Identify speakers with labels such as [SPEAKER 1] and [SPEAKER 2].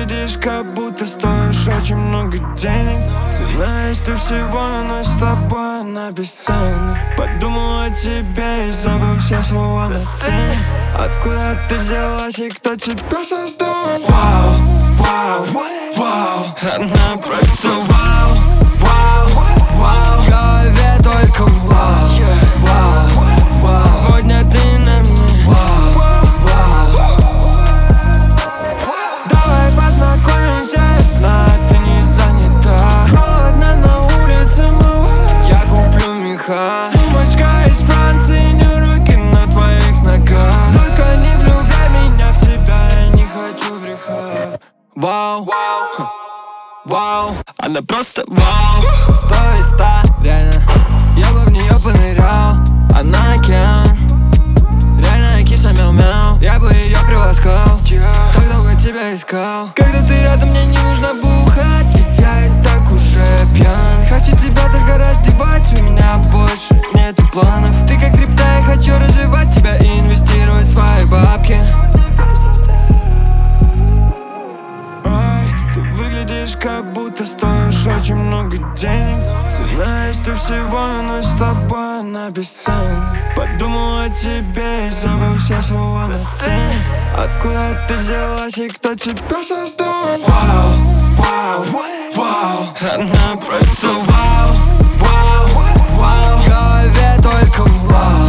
[SPEAKER 1] выглядишь, как будто стоишь очень много денег. Цена есть у всего, но с тобой она бесценна. Подумал о тебе и забыл все слова на сцене. Откуда ты взялась и кто тебя создал? Вау, вау, вау, она просто вау, вау, вау. В голове только вау, вау, вау. Сегодня ты на мне, вау, вау. Давай познакомимся, я знаю, ты не занята. Холодно на улице, малая, я куплю меха. Сумочка из Франции, не руки на твоих ногах. Только не влюбляй меня в себя, я не хочу в рехаб. Вау, вау, она просто вау. 100 из 100, реально, я бы в нее понырял. Она океан, реально киса мяу-мяу. Я бы ее приласкал, так долго тебя искал. Когда ты рядом, мне не нужно бухать, ведь я и так уже пьян. Хочу тебя только раздевать, у меня больше нету планов. Ты как крипта, я хочу развивать тебя и инвестировать в свои бабки. Ты выглядишь, как будто стоишь очень много денег. Цена есть у всего, но с тобой она бесценна. Подумал о тебе и забыл все слова на сцене. Откуда ты взялась и кто тебя создал? Вау, вау, вау, она просто вау, вау, вау. В голове только вау.